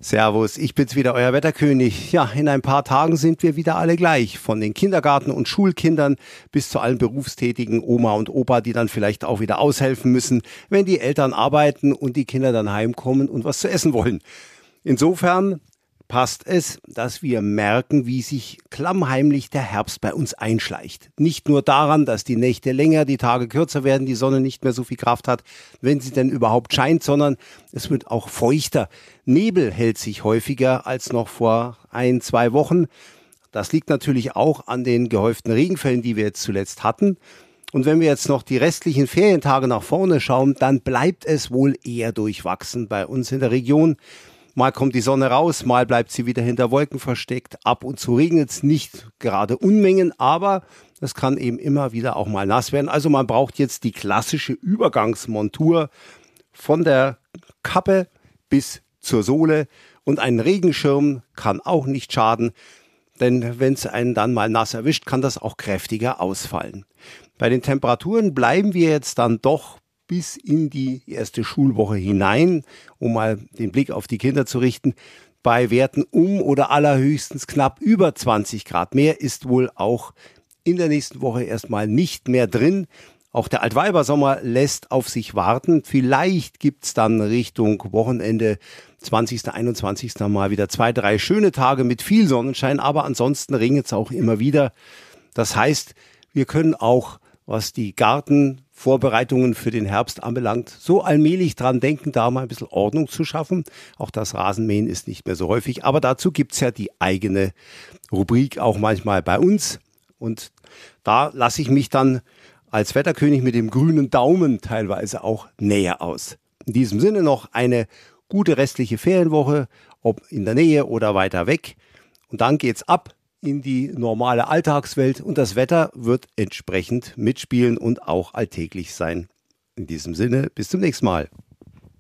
Servus, ich bin's wieder, euer Wetterkönig. Ja, in ein paar Tagen sind wir wieder alle gleich. Von den Kindergarten- und Schulkindern bis zu allen berufstätigen Oma und Opa, die dann vielleicht auch wieder aushelfen müssen, wenn die Eltern arbeiten und die Kinder dann heimkommen und was zu essen wollen. Insofern passt es, dass wir merken, wie sich klammheimlich der Herbst bei uns einschleicht. Nicht nur daran, dass die Nächte länger, die Tage kürzer werden, die Sonne nicht mehr so viel Kraft hat, wenn sie denn überhaupt scheint, sondern es wird auch feuchter. Nebel hält sich häufiger als noch vor 1-2 Wochen. Das liegt natürlich auch an den gehäuften Regenfällen, die wir jetzt zuletzt hatten. Und wenn wir jetzt noch die restlichen Ferientage nach vorne schauen, dann bleibt es wohl eher durchwachsen bei uns in der Region. Mal kommt die Sonne raus, mal bleibt sie wieder hinter Wolken versteckt. Ab und zu regnet es, nicht gerade Unmengen, aber es kann eben immer wieder auch mal nass werden. Also man braucht jetzt die klassische Übergangsmontur von der Kappe bis zur Sohle. Und ein Regenschirm kann auch nicht schaden, denn wenn es einen dann mal nass erwischt, kann das auch kräftiger ausfallen. Bei den Temperaturen bleiben wir jetzt dann doch bis in die erste Schulwoche hinein, um mal den Blick auf die Kinder zu richten, bei Werten um oder allerhöchstens knapp über 20 Grad. Mehr ist wohl auch in der nächsten Woche erstmal nicht mehr drin. Auch der Altweibersommer lässt auf sich warten. Vielleicht gibt's dann Richtung Wochenende 20., 21. mal wieder 2-3 schöne Tage mit viel Sonnenschein, aber ansonsten regnet's auch immer wieder. Das heißt, wir können auch, was die Gartenvorbereitungen für den Herbst anbelangt, so allmählich dran denken, da mal ein bisschen Ordnung zu schaffen. Auch das Rasenmähen ist nicht mehr so häufig, aber dazu gibt's ja die eigene Rubrik auch manchmal bei uns. Und da lasse ich mich dann als Wetterkönig mit dem grünen Daumen teilweise auch näher aus. In diesem Sinne noch eine gute restliche Ferienwoche, ob in der Nähe oder weiter weg. Und dann geht's ab in die normale Alltagswelt und das Wetter wird entsprechend mitspielen und auch alltäglich sein. In diesem Sinne, bis zum nächsten Mal.